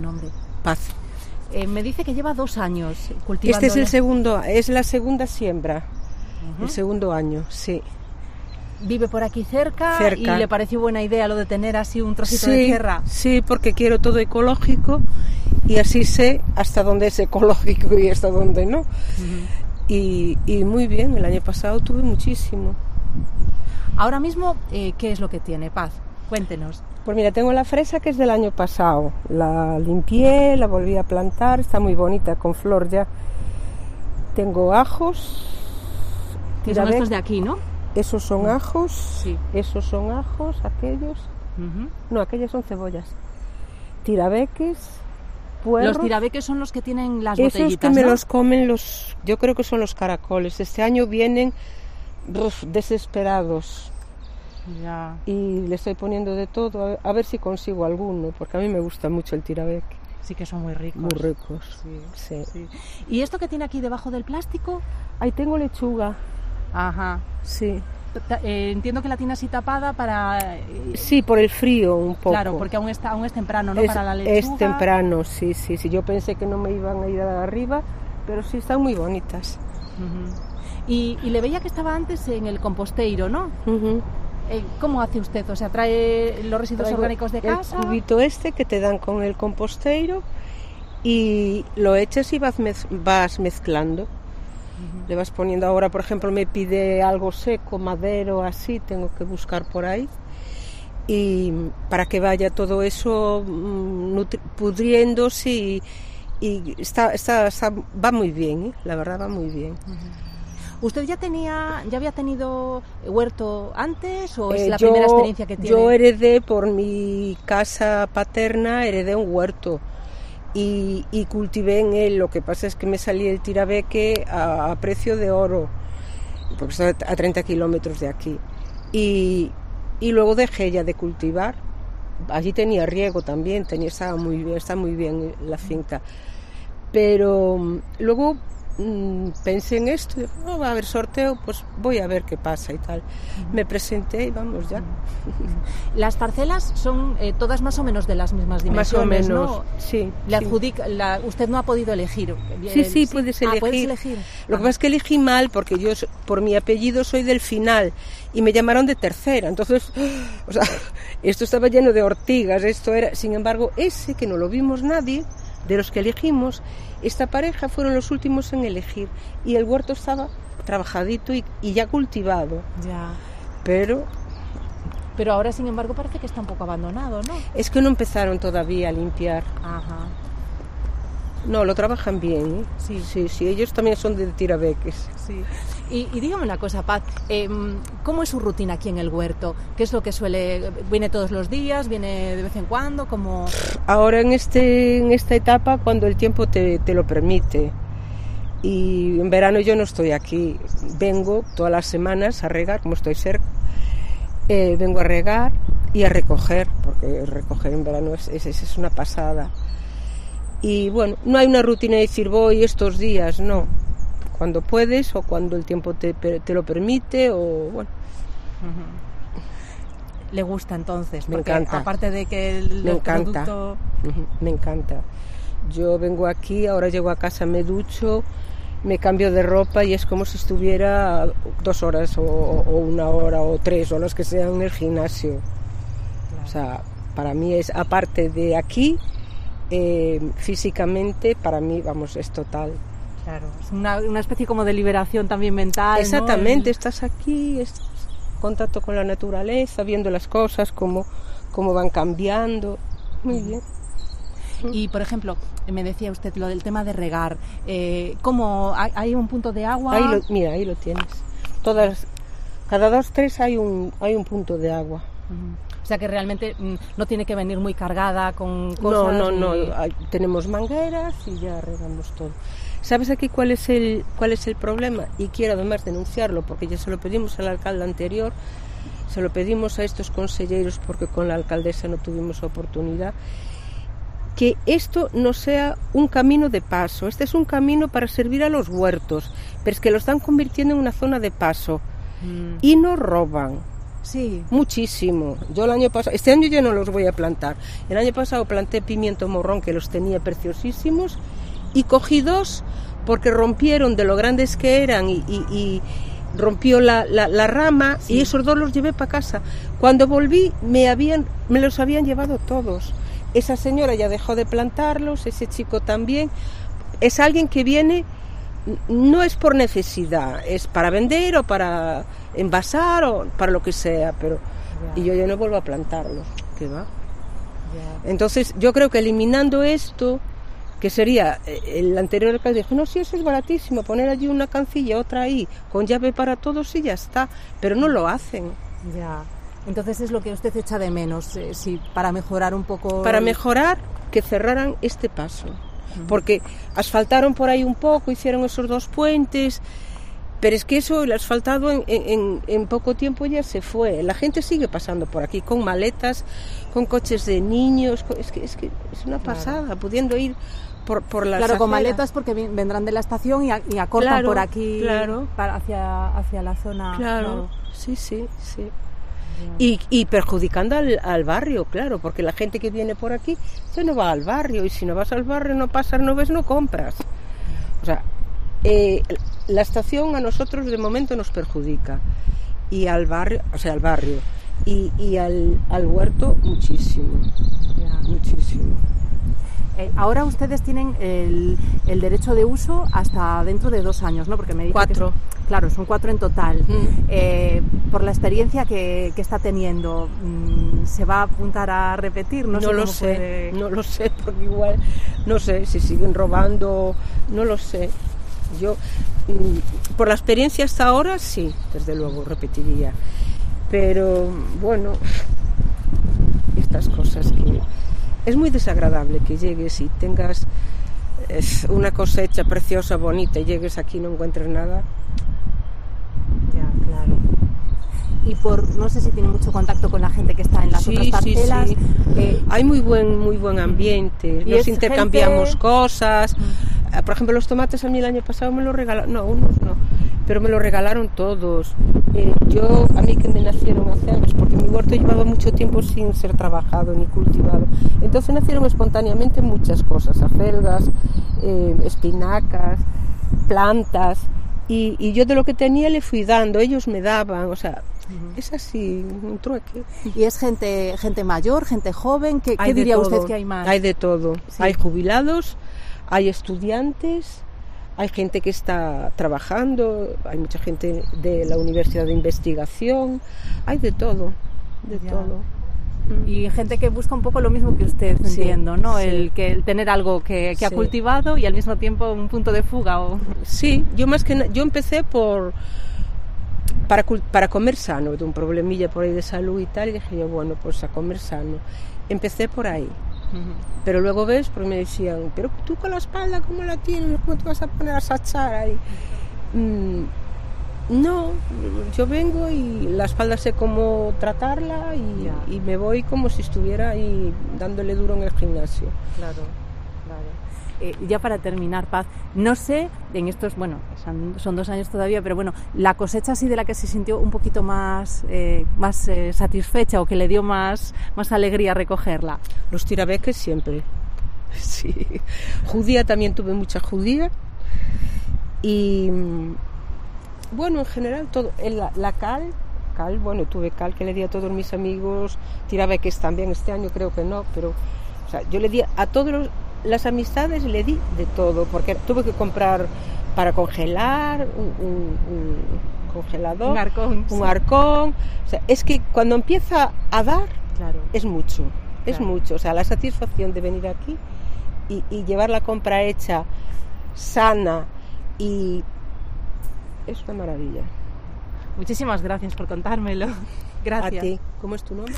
nombre? Paz. Me dice que lleva 2 años cultivando. Este es la segunda siembra, el segundo año, sí. Vive por aquí cerca y le pareció buena idea lo de tener así un trocito de tierra. Sí, porque quiero todo ecológico y así sé hasta dónde es ecológico y hasta dónde no. Y muy bien, el año pasado tuve muchísimo. Ahora mismo, ¿qué es lo que tiene, Paz? Cuéntenos. Pues mira, tengo la fresa que es del año pasado. La limpié, la volví a plantar, está muy bonita, con flor ya. Tengo ajos. Que son estos de aquí, ¿no? Esos son ajos, sí. Esos son ajos, aquellos. No, aquellas son cebollas. Tirabeques, puerros. Los tirabeques son los que tienen las esos botellitas, que me ¿no? los comen yo creo que son los caracoles. Este año vienen desesperados. Ya. Y le estoy poniendo de todo, a ver si consigo alguno, porque a mí me gusta mucho el tirabeque. Sí que son muy ricos. Muy ricos, sí. ¿Y esto que tiene aquí debajo del plástico? Ahí tengo lechuga. Ajá. Sí. Entiendo que la tiene así tapada para... Sí, por el frío un poco. Claro, porque aún es temprano, ¿no? Para la lechuga. Es temprano, sí. Yo pensé que no me iban a ir arriba, pero sí están muy bonitas. Y le veía que estaba antes en el composteiro, ¿no? ¿Cómo hace usted? O sea, ¿trae los residuos orgánicos de casa? El cubito que te dan con el composteiro y lo echas y vas mezclando. Le vas poniendo ahora, por ejemplo, me pide algo seco, madero, así, tengo que buscar por ahí. Y para que vaya todo eso pudriéndose y va muy bien, la verdad va muy bien. ¿Usted ya había tenido huerto antes o es la primera experiencia que tiene? Yo heredé por mi casa paterna, heredé un huerto y cultivé en él. Lo que pasa es que me salí el tirabeque a precio de oro, porque está a 30 kilómetros de aquí. Y luego dejé ya de cultivar. Allí tenía riego también, está muy bien la finca. Pero luego pensé en esto, va a haber sorteo, pues voy a ver qué pasa y tal. Me presenté y vamos ya. Las parcelas son todas más o menos de las mismas dimensiones, más o menos, ¿no? Sí. Usted no ha podido elegir. Sí, puedes elegir. ¿Puedes elegir? Lo que pasa es que elegí mal porque yo por mi apellido soy del final y me llamaron de tercera, entonces, o sea, esto estaba lleno de ortigas, sin embargo, ese que no lo vimos nadie, de los que elegimos, esta pareja fueron los últimos en elegir y el huerto estaba trabajadito y ya cultivado. Ya. Pero ahora, sin embargo, parece que está un poco abandonado, ¿no? Es que no empezaron todavía a limpiar. Ajá. No, lo trabajan bien, ¿eh? Sí, ellos también son de tirabeques. Sí. Y dígame una cosa, Paz, ¿cómo es su rutina aquí en el huerto? ¿Qué es lo que viene todos los días, viene de vez en cuando? ¿Cómo? Ahora en esta etapa, cuando el tiempo te lo permite. Y en verano yo no estoy aquí, vengo todas las semanas a regar, como estoy cerca, vengo a regar y a recoger, porque recoger en verano es una pasada. Y bueno, no hay una rutina de decir voy estos días, no. Cuando puedes o cuando el tiempo te lo permite o bueno. ¿Le gusta entonces? Me encanta. Aparte de que me encanta. Me encanta. Yo vengo aquí, ahora llego a casa, me ducho, me cambio de ropa y es como si estuviera 2 horas o 1 hora o 3 horas que sean en el gimnasio. Claro. O sea, para mí es, aparte de aquí, físicamente, para mí, vamos, es total. Claro, es una especie como de liberación también mental. Exactamente, ¿no? Estás aquí, estás en contacto con la naturaleza, viendo las cosas, cómo van cambiando. Muy bien. Y, por ejemplo, me decía usted lo del tema de regar. ¿Cómo hay un punto de agua? Mira, ahí lo tienes. Cada 2, 3 hay un punto de agua. O sea que realmente no tiene que venir muy cargada con cosas. No. Tenemos mangueras y ya regamos todo. ¿Sabes aquí cuál es el problema? Y quiero además denunciarlo porque ya se lo pedimos al alcalde anterior, se lo pedimos a estos conselleros porque con la alcaldesa no tuvimos oportunidad. Que esto no sea un camino de paso, este es un camino para servir a los huertos, pero es que lo están convirtiendo en una zona de paso y no roban. Sí. Muchísimo. Yo el año pasado, este año ya no los voy a plantar. El año pasado planté pimiento morrón, que los tenía preciosísimos, y cogí 2 porque rompieron de lo grandes que eran y rompió la rama, sí. Y esos 2 los llevé para casa. Cuando volví me los habían llevado todos. Esa señora ya dejó de plantarlos, ese chico también. Es alguien que viene, no es por necesidad, es para vender o para envasar o para lo que sea, pero y yo ya no vuelvo a plantarlos, ¿qué va? Entonces yo creo que eliminando esto, que sería, el anterior alcalde dijo, no, sí, eso es baratísimo, poner allí una cancilla, otra ahí, con llave para todos y ya está, pero no lo hacen. Ya. Entonces es lo que usted echa de menos, sí, para mejorar un poco... Para mejorar, que cerraran este paso. Porque asfaltaron por ahí un poco, hicieron esos 2 puentes, pero es que eso, el asfaltado en poco tiempo ya se fue. La gente sigue pasando por aquí con maletas, con coches de niños, es que es una pasada, claro. Pudiendo ir por las Claro, con aceras. Maletas porque vendrán de la estación y acortan, claro, por aquí, claro. hacia la zona. Claro, sí. Y perjudicando al barrio, claro, porque la gente que viene por aquí ya no va al barrio, y si no vas al barrio, no pasas, no ves, no compras. O sea, la estación a nosotros de momento nos perjudica, y al barrio, y al huerto muchísimo, muchísimo. Ahora ustedes tienen el derecho de uso hasta dentro de 2 años, ¿no? Porque me dice 4. Claro, son 4 en total. Por la experiencia que está teniendo, ¿se va a apuntar a repetir? No lo sé, porque igual, no sé, si siguen robando, no lo sé. Yo, por la experiencia hasta ahora, sí, desde luego, repetiría. Pero, bueno, estas cosas que... Es muy desagradable que llegues y tengas una cosecha preciosa, bonita, y llegues aquí y no encuentres nada. Ya, claro. Y no sé si tiene mucho contacto con la gente que está en las otras parcelas. Sí. Hay muy buen ambiente, nos intercambiamos cosas. Por ejemplo, los tomates a mí el año pasado me los regalaron, no, unos no, pero me los regalaron todos. A mí que me nacieron hace años, porque mi huerto llevaba mucho tiempo sin ser trabajado ni cultivado. Entonces nacieron espontáneamente muchas cosas, acelgas, espinacas, plantas, y yo de lo que tenía le fui dando, ellos me daban, o sea, es así, un trueque. ¿Y es gente mayor, gente joven? ¿Qué diría usted que hay más? Hay de todo, sí. Hay jubilados, hay estudiantes, hay gente que está trabajando, hay mucha gente de la Universidad de Investigación, hay de todo, todo. Y gente que busca un poco lo mismo que usted, entiendo, ¿no? Sí. El tener algo que ha cultivado y al mismo tiempo un punto de fuga. Sí, yo empecé para comer sano, de un problemilla por ahí de salud y tal, y dije yo, bueno, pues a comer sano. Empecé por ahí. Pero luego ves, porque me decían, pero tú con la espalda, ¿cómo la tienes? ¿Cómo te vas a poner a sachar ahí? No, yo vengo y la espalda sé cómo tratarla y me voy como si estuviera ahí dándole duro en el gimnasio. Claro. Ya para terminar, Paz, no sé, en estos, bueno, son 2 años todavía, pero bueno, la cosecha así de la que se sintió un poquito más satisfecha o que le dio más alegría recogerla. Los tirabeques siempre, sí. Judía también tuve mucha judía y, bueno, en general todo, la cal, bueno, tuve cal que le di a todos mis amigos, tirabeques también, este año creo que no, pero, o sea, yo le di a todos las amistades, le di de todo, porque tuve que comprar para congelar un congelador, un arcón. O sea, es que cuando empieza a dar, claro, es mucho, mucho. O sea, la satisfacción de venir aquí y llevar la compra hecha, sana, y es una maravilla. Muchísimas gracias por contármelo. Gracias. A ti. ¿Cómo es tu nombre?